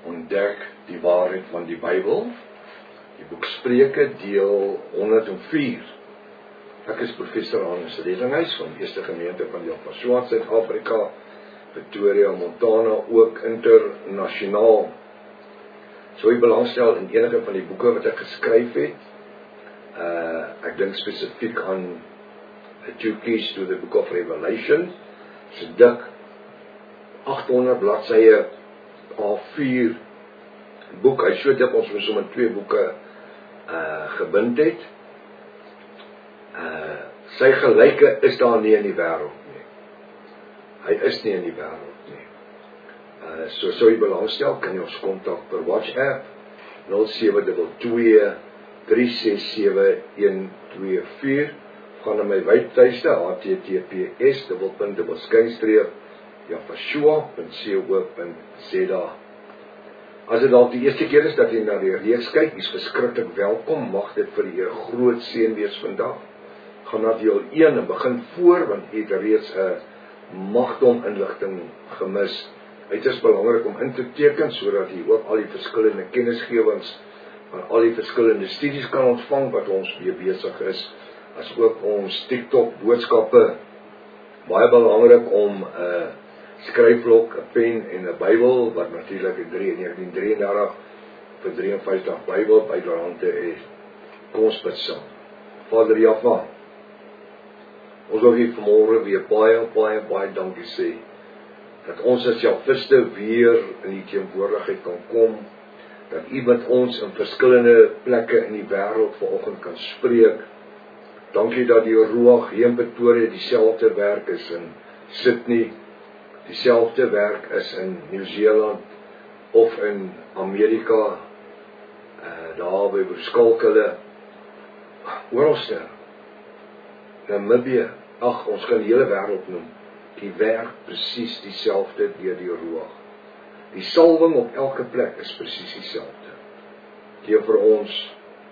ontdek die waarheid van die Bybel. Die boek Spreuke deel 104. Ek is professor Hannes Reddinghuis van die Eerste Gemeente van Jaffa, Suid-Afrika, Pretoria, Montana, ook internasionaal. Sou jy belangstel in enige van die boeke wat ek geskryf het? Ek dink spesifiek aan The Two Keys to the Book of Revelation. So dik 800 bladsye A4 boek. Hy so dik ons so met 2 boeke gebind het. Sy gelyke is daar nie in die wêreld nie. Hy is nie in die wêreld nie. So sou jy belangstel, kan jy ons kontak per WhatsApp 0722 367 124. Gaan na my webtuiste https://jaffa.co.za. As dit dalk die eerste keer is dat jy na die reeks kyk, jy's verskriklik welkom. Mag dit vir jou 'n groot seën wees vandag. Gaan na deel 1 en begin voor, want jy het reeds 'n magdom inligting gemis. Dit is belangrik om in te teken sodat jy ook al die verskillende kennisgewings van al die verskillende studies kan ontvang wat ons mee besig is, as ook ons TikTok boodskappe. Baie belangrik om 'n skryfblok, 'n pen en 'n Bybel, wat natuurlik in 1933 vir 53 Bybel byderhande is. Kom ons bid saam. Vader Jaffa, ons wil hier vanmôre weer baie dankie sê dat ons as Jaffiste weer in die teenwoordigheid kan kom, dat U met ons in verskillende plekke in die wêreld vanoggend kan spreek. Dankie dat die Ruach hier in Pretoria dieselfde werk is in Sydney, dieselfde werk is in Nieu-Seeland of in Amerika, daar by Skalkele, oralste, Namibië, ons kan die hele wêreld noem, die werk presies dieselfde deur die Ruach. Die salwing op elke plek is presies dieselfde. Gee vir ons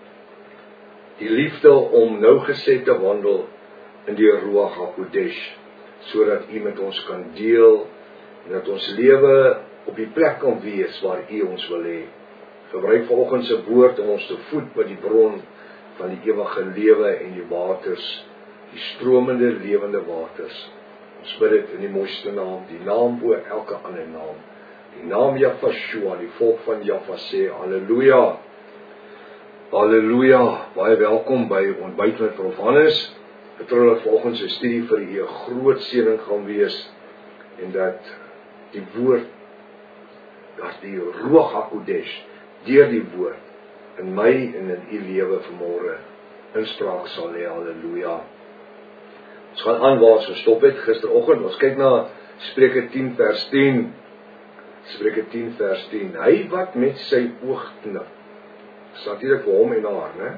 die liefde om nougeset te wandel in die Ruach HaKodesh, sodat U met ons kan deel en dat ons lewe op die plek kan wees waar U ons wil hê. Gebruik vanoggend se woord om ons te voed met die bron van die ewige lewe en die waters, die stromende lewende waters. Ons bid dit in die mooiste naam, die naam bo elke ander naam, die naam Jaffashua, die volk van Jaffa sê halleluja. Halleluja, baie welkom by ontbyt met Prof Hannes. Ek glo dat volgens sy studie vir u 'n groot seëning gaan wees en dat die woord, dat die Ruach HaKodesh deur die woord in my en in u lewe vanmôre inspraak sal hê. Halleluja. Ons gaan aan waar ons gestop het gisteroggend. Ons kyk na Spreuke 10 vers 10. Spreuke 10 vers 10. Hy wat met sy oog knip, is natuurlik vir hom en haar, né?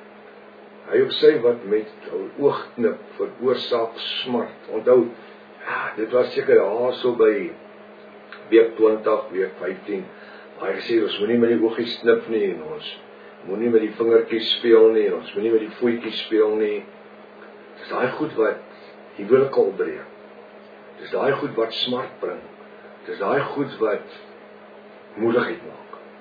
Hy op sy wat met oog knip veroorsaak smart. Onthou, dit was seker daar so by week 20, week 15. Hy gesê ons moenie met die oogies knip nie en ons moenie met die vingertjies speel nie en ons moenie met die voetjies speel nie. Dis daai goed wat huwelike opbreek. Dis daai goed wat smart bring. Dis daai goed wat moedigheid maak.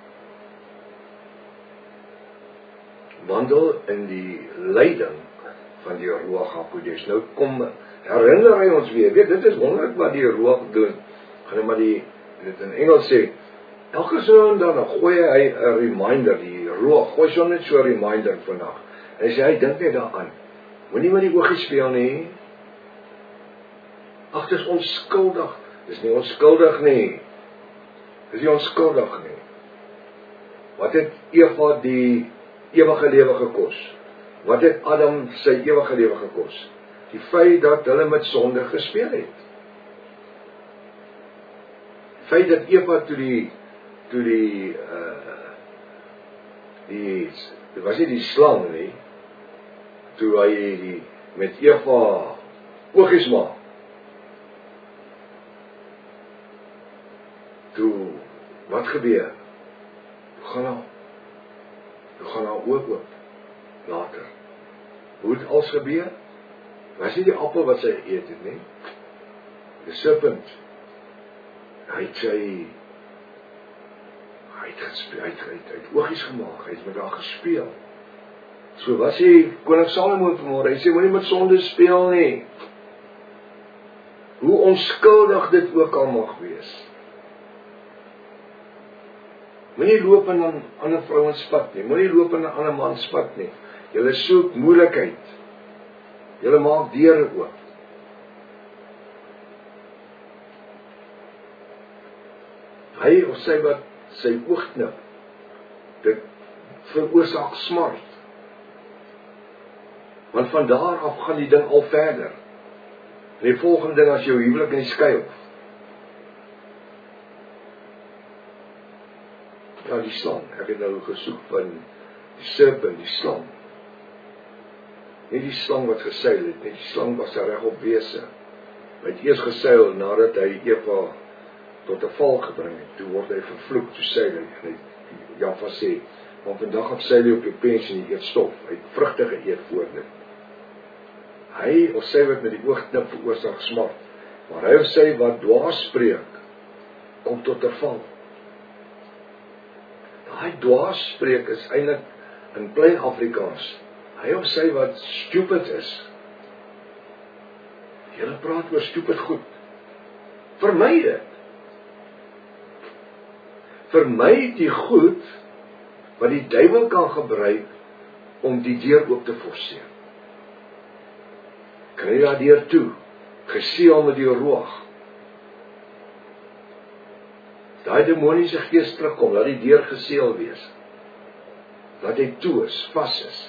Wandel in die leiding van die Ruach HaKodesh. Nou kom, herinner hy ons weer, weet, dit is wonderlik wat die Ruach doen. Gaan maar dit in Engels sê, elke so en dan gooi hy 'n reminder, die Ruach, gooi so net so 'n reminder vandag. En hy sê, hy dink net daaraan, moenie met die oogies speel nie. Ag, dis onskuldig. Dis nie onskuldig nie. Dis nie onskuldig nie. Wat het Eva die ewige lewe gekos? Wat het Adam sy ewige lewe gekos? Die feit dat hulle met sonde gespeel het. Die feit dat Eva dit was nie die slang nie, toe hy met Eva oogies maak. Toe, wat gebeur? Hoe gaan haar oog oop later. Hoe het alles gebeur? Was nie die appel wat sy eet het nie. Die serpent, hy het sy Hy het oogies gemaak, hy het met haar gespeel. So wat sê koning Salomo vanmôre? Hy sê moenie met sonde speel nie. Hoe onskuldig dit ook al mag wees. Moenie loop in 'n ander vrouens pad nie, moenie loop in 'n ander man se pad nie. Julle soek moeilikheid. Julle maak deure oop. Hy of sy wat sy oog knip, dit veroorsaak smart. Want van daar af gaan die ding al verder. En die volgende ding as jou huwelik in die skei hof. Ja, die slang. Ek het nou gesoek van die serpent, die slang. Nie die slang wat geseil het, nie die slang was reg op wese. Hy het eers geseil nadat hy Eva tot 'n val gebring het. Toe word hy vervloek, toe seil hy. En Java sê, want vandag op seil hy op jou pens en jy eet stof. Hy het vrugte geëet voor dit. Hy of sy wat met die oog knip veroorsaak smart. Maar hy of sy wat dwaas spreek, kom tot 'n val. Daai dwaas spreek is eintlik in plain Afrikaans. Hy of sy wat stupid is. Julle praat oor stupid goed. Vermy dit. Vermy die goed wat die duiwel kan gebruik om die deur oop te forceer. Kry daar deur toe, geseël met die roog. Daai demoniese gees terugkom, laat die deur geseël wees. Laat hy toe is, vas is.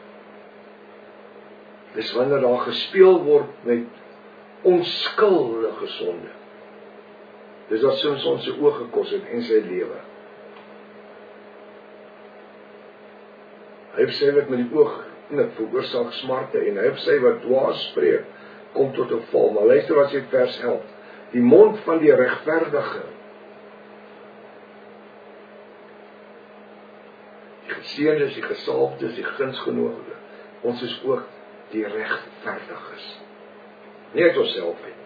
Dis wanneer daar gespeel word met onskuldige sonde. Dis wat Samson se oë gekos het en sy lewe. Hy het sê wat met die oog knip veroorsaak smarte en hy het sê wat dwaas spreek kom tot 'n val. Maar luister wat sê vers 11. Die mond van die regverdige. Die geseëndes, die gesalfdes, die gunsgenodigde. Ons is ook die regverdiges. Nie uit onsself uit.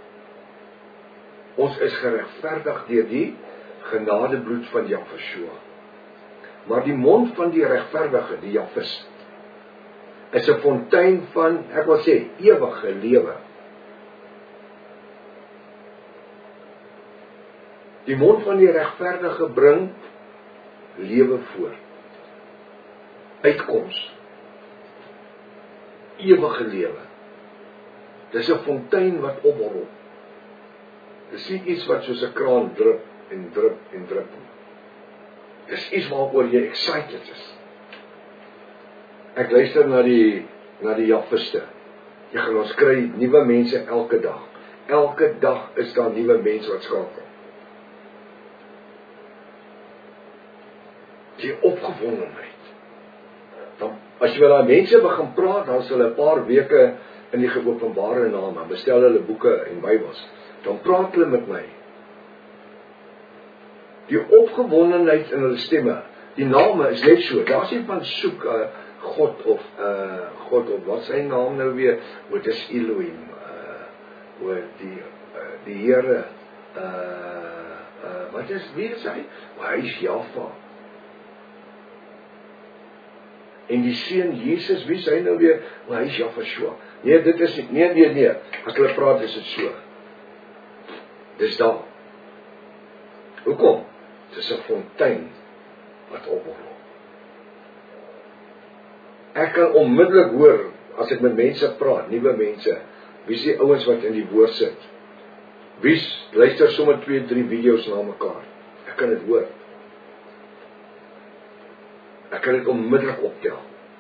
Ons is geregverdig deur die genadebloed van Jahweh. Maar die mond van die regverdige, die Jahweh, is 'n fontein van, ek wil sê, ewige lewe. Die mond van die regverdige bring lewe voort. Uitkoms. Ewige lewe. Dis 'n fontein wat opborrel. Dis nie iets wat soos 'n kraan drup en drup en drup. Dis iets waaroor jy excited is. Ek luister na die Jahwiste. Jy gaan ons kry nuwe mense elke dag. Elke dag is daar nuwe mense wat skakel. Die opgewondenheid. Dan, as jy met daai mense begin praat, dan sal hulle 'n paar weke in die geopenbare name, bestel hulle boeke en Bybels, dan praat hulle met my. Die opgewondenheid in hulle stemme, die name is net so, daar is nie van soek God of wat sy naam nou weer, wat is Elohim, die Here, wat is, wie is hy? Hy is Jahwe. En die seun Jesus, wie is hy nou weer? Hy is Jahwe. Nee, dit is nie, nee, as hulle praat is dit so. Dis daar. Hoekom? Dis 'n fontein wat opborrel. Ek kan onmiddellik hoor, as ek met mense praat, nuwe mense, wie is die ouens wat in die woord sit? Wie luister sommer 2, 3 video's na mekaar? Ek kan dit hoor. Ek kan dit onmiddellik optel.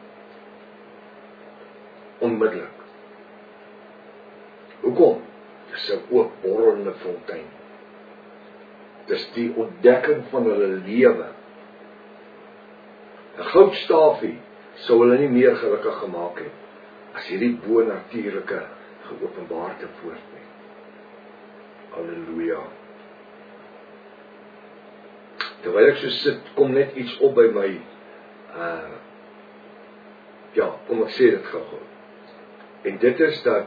Onmiddellik. Hoekom? Dis 'n oopborrelende fontein. Dis die ontdekking van hulle lewe. 'n Goudstafie sou hulle nie meer gelukkig gemaak het as hierdie bo-natuurlike geopenbaarde woord nie. Halleluja. Terwyl ek so sit, kom net iets op by my. Kom ek sê dit gou. En dit is dat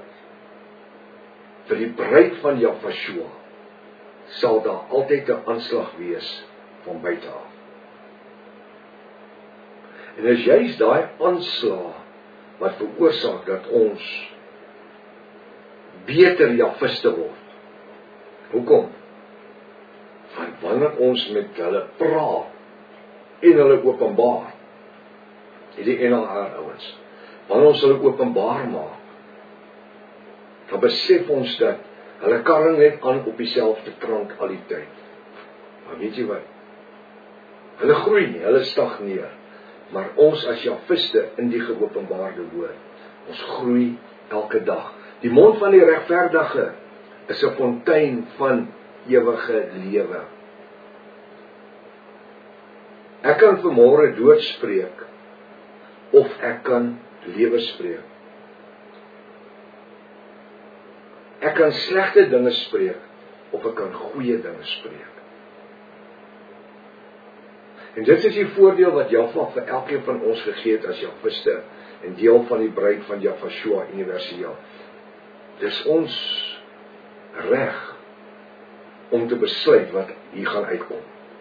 vir die bruid van Jahweh sal daar altyd 'n aanslag wees van buite af. En as juist daai aanslag wat veroorsaak dat ons beter javiste word. Hoekom? Want wanneer ons met hulle praat en hulle openbaar, die NLR ouens, wanneer ons hulle openbaar maak, dan besef ons dat hulle karring net aan op dieselfde tronk al die tyd. Maar weet jy wat? Hulle groei nie, hulle stagneer. Maar ons as javiste in die geopenbaarde woord, ons groei elke dag. Die mond van die regverdige is 'n fontein van ewige lewe. Ek kan vanmôre dood spreek, of ek kan lewe spreek. Ek kan slegte dinge spreek, of ek kan goeie dinge spreek. En dit is die voordeel wat Jahwe vir elkeen van ons gegee het as javiste en deel van die bruid van Jahwe universeel. Dis ons reg om te besluit wat hier gaan uitkom.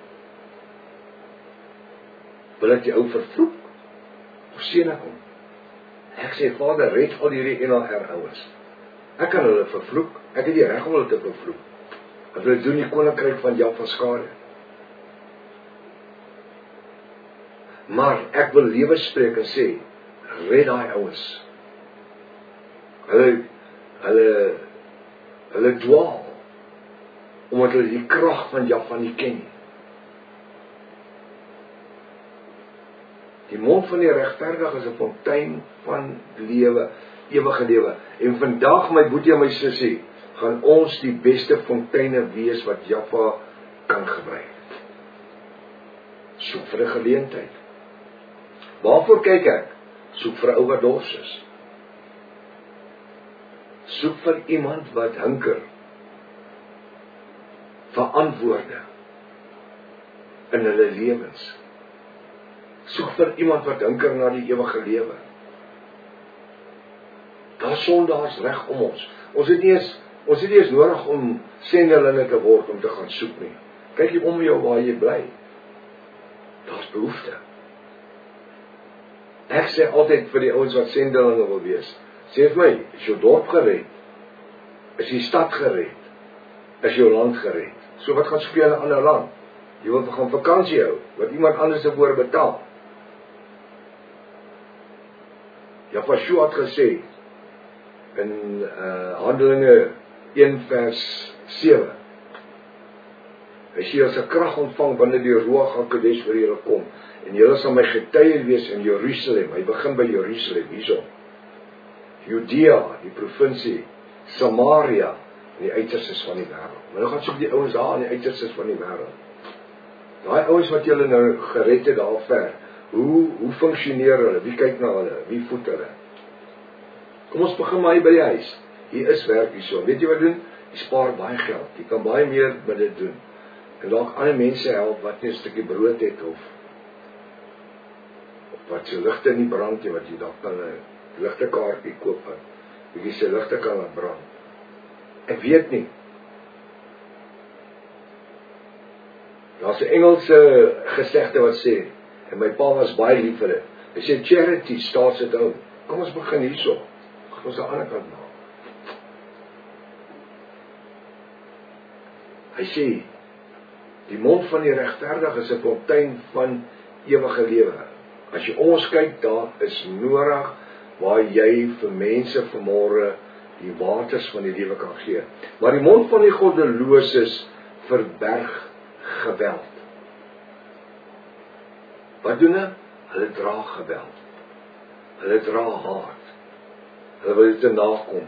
Wil ek die ou vervloek of seën ek hom? Ek sê, Vader, red al hierdie NLR ouens. Ek kan hulle vervloek, ek het die reg om hulle te vervloek. Want hulle doen die koninkryk van Jahwe skade. Maar ek wil lewe spreek en sê, red daai ouens. Hulle dwaal, omdat hulle die krag van Jahwe nie ken nie. Die mond van die regverdige is 'n fontein van lewe, ewige lewe. En vandag, my boetie en my sussie, gaan ons die beste fonteine wees wat Jahwe kan gebruik. Soek vir 'n geleentheid. Waarvoor kyk ek? Soek vir 'n ou wat dors is. Soek vir iemand wat hunker vir antwoorde in hulle lewens. Soek vir iemand wat hunker na die ewige lewe. Daar sondaars reg om ons. Ons het nie eens nodig om sendelinge te word om te gaan soek nie. Kyk hier om jou waar jy bly. Daar's behoefte. Ek sê altyd vir die ouens wat sendelinge wil wees, sê vir my, is jou dorp gered? Is die stad gered? Is jou land gered? So wat gaan speel in 'n ander land? Jy wil gaan vakansie hou, wat iemand anders daarvoor betaal. Jahwe het gesê in Handelinge 1 vers 7. Hy sê as 'n krag ontvang wanneer die Ruach HaKodesh vir julle kom, en julle sal my getuie wees in Jerusalem. Hy begin by Jerusalem, hierso. Judea, die provinsie, Samaria, en die uiterstes van die wêreld. Maar nou gaan soek die ouens daar in die uiterstes van die wêreld. Daai ouens wat julle nou gered het daar ver, hoe funksioneer hulle? Wie kyk na hulle? Wie voed hulle? Kom ons begin maar hier by die huis. Hier is werk hierso. Weet jy wat doen? Jy spaar baie geld. Jy kan baie meer met dit doen. En dalk ander mense help wat net 'n stukkie brood het of wat se ligte nie brand nie, wat jy dalk kan 'n ligte kaartjie koop van. Bietjie se ligte kan laat brand. Ek weet nie. Daar's 'n Engelse gesegde wat sê, en my pa was baie lief vir dit. Hy sê charity starts at home. Kom ons begin hierso. Ons aan die ander kant maak. Hy sê, die mond van die regverdige is 'n fontein van ewige lewe. As jy ons kyk, daar is nodig waar jy vir mense vanmôre die waters van die lewe kan gee. Maar die mond van die goddeloses verberg geweld. Wat doen hulle? Hulle dra geweld. Hulle dra haat. Hulle wil dit nakom.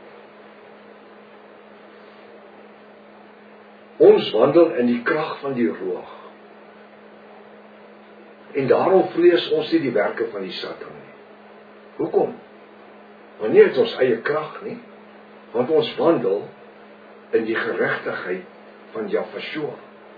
Ons wandel in die krag van die Ruach. En daarom vrees ons nie die werke van die Satan nie. Hoekom? Want nie het ons eie krag nie, want ons wandel in die geregtigheid van Jahwe.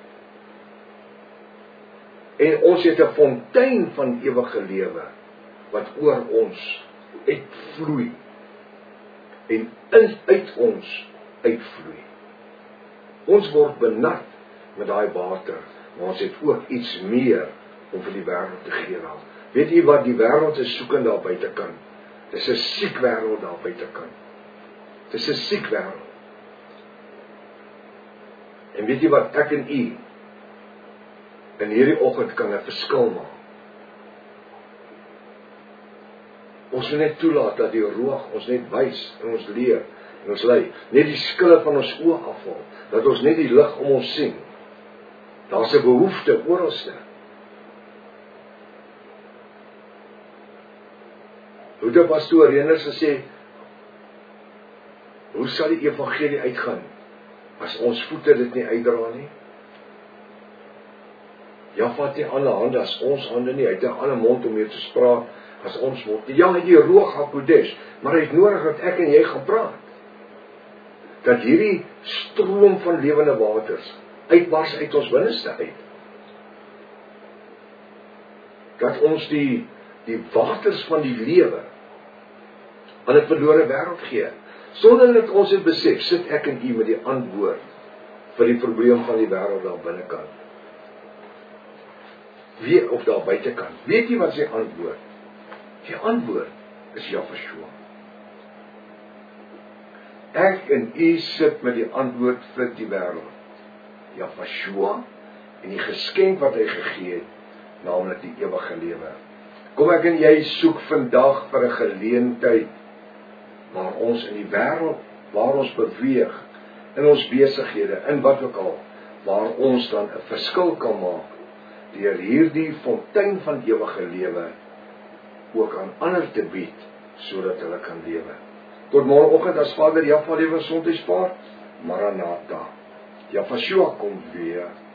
En ons het 'n fontein van ewige lewe wat oor ons uitvloei en uit ons uitvloei. Ons word benat met daai water maar ons het ook iets meer om vir die wêreld te gee dan. Weet jy wat, die wêreld is soekend daar buitekant. Dis 'n siek wêreld daar buitekant. Dis 'n siek wêreld. En weet jy wat, ek en u in hierdie oggend kan 'n verskil maak. Ons moet net toelaat dat die Ruach ons net wys en ons leer en ons lei, net die skille van ons oë afval, dat ons net die lig om ons sien. Daar's 'n behoefte oralste. Hoe die pastoor Reners gesê, hoe sal die evangelie uitgaan as ons voete dit nie uitdra nie? Jafat nie alle hande as ons hande nie, hy het 'n ander mond om mee te spraak as ons mond. Ja, hy die Ruach HaKodesh, maar hy het nodig dat ek en jy gaan praat. Dat hierdie stroom van lewende waters uitbars uit ons binneste uit. Dat ons die waters van die lewe aan 'n verlore wêreld gee. Sonder dat ons dit besef, sit ek en u met die antwoord vir die probleem van die wêreld daar binnekant. Wie of daar buitekant. Weet jy wat sy antwoord? Die antwoord is Yahshua. Ek en u sit met die antwoord vir die wêreld. Yahshua en die geskenk wat hy gegee het, naamlik die ewige lewe. Kom ek en jy soek vandag vir 'n geleentheid waar ons in die wêreld, waar ons beweeg, in ons besighede, in wat ook al, waar ons dan 'n verskil kan maak, deur hierdie fontein van ewige lewe ook aan ander te bied, sodat hulle kan lewe. Tot môreoggend as Vader Jahwe lewe gesondheid spaar, Maranatha. Yahshua kom weer.